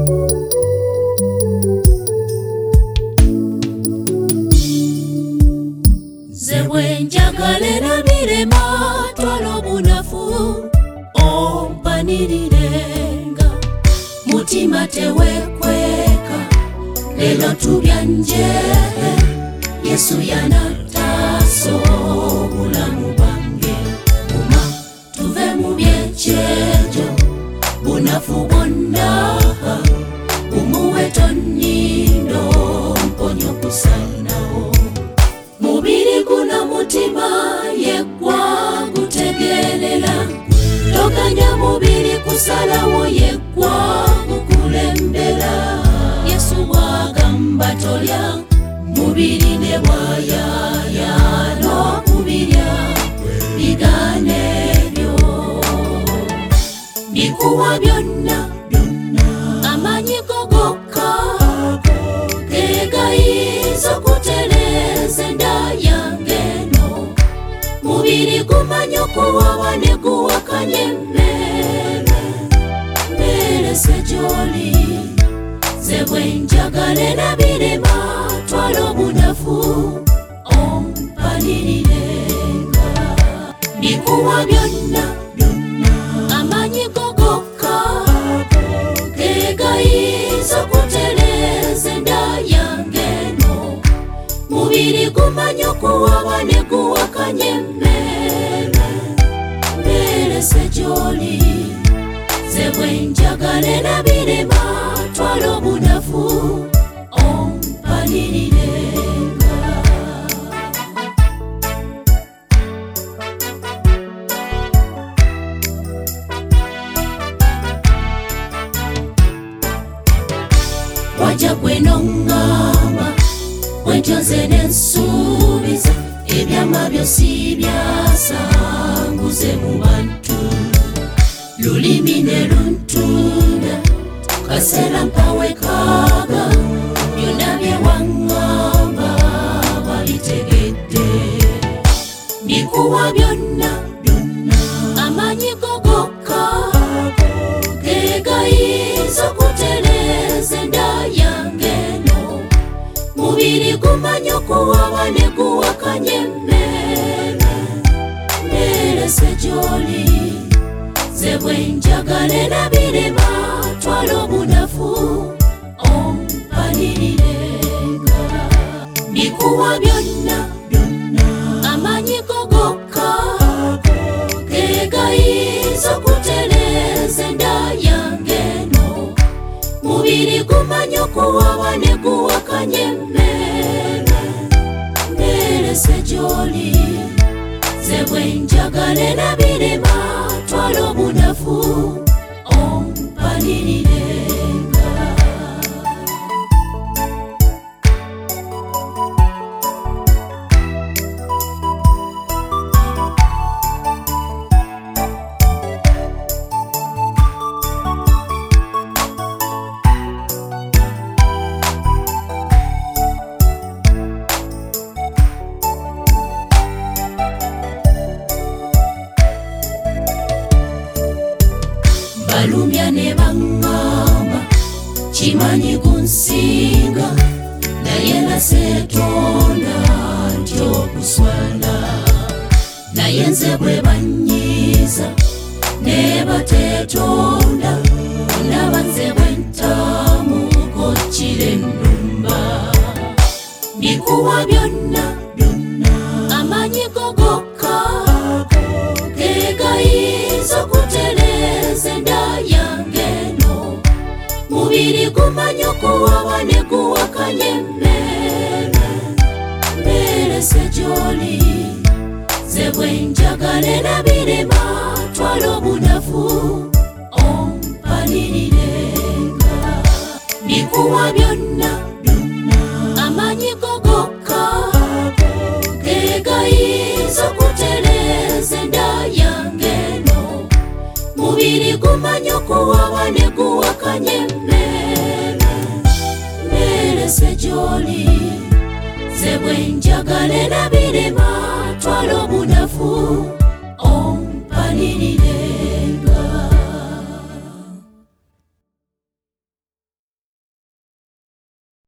Zebwe njagala nabirema twala bunafu ompanirirenga mutima tewekweka lelo tubyanje Yesu yanataso bulamu bwange uma tuve mu byekyejo bunafu bwonna umuwe tonnindo mponyo kusanawo mubiri kuna mutima yegwa gutegelela tokanya mubiri kusalawo yegwa gukulembela Yesu wagamba tolya mubiri ne bwayaya n'okubirya biganebyo bikuwa byonna amanyi gogokka gegayinza okutereza enda yange no mubiri gumanyi okuwawa ne guwakanya emmere sejoli zebwe njagala nabirema twala obunafu ompanirirenga bikuwa byonna amanyi gogokka gegayinza okutereza enda yange no mubiri gumanyi okuwawa ne guwakanya emmere sejoli zebwe njagala nabirema twala obunafu ompanirirenga wajja gwenongamba wenjoze nensuubiza ebyama byosi byasanguze mu bantu lulimi ne luntunda kasera mpawekaga byonna byewangamba babitegedde bikuwa byonna amanyi gogokka gegayinza okutereza enda yange no mubiri gumanyi okuwawa ne guwakanya emmere sejoli zebwe njagala nabirema twala obunafu ompanirirenga bikuwa byonna amanyi gogokka gegayinza okutereza enda yange no mubiri gumanyi okuwawa ne guwakanya emmere sejoli zebwe njagala nabirema twala obunafu ompanirirenga balumya ne bangamba kimanyi gunsinga naye nasetonda nti okuswala naye nze bwe banyiiza ne batetonda ondaba nze bwe ntamu kokkira ennumba bikuwa byonna amanyi gogokka gegayinza okutereza enda yange no mubiri gumanyi okuwawa ne guwakanya emmere sejoli zebwe njagala nabirema twala obunafu ompanirirenga bikuwa byonna amanyi gogokka gegayinza okutereza enda yange no mubiri gumanyi okuwawa ne guwakanya emmere sejoli zebwe njagala nabirema twala obunafu ompanirirenga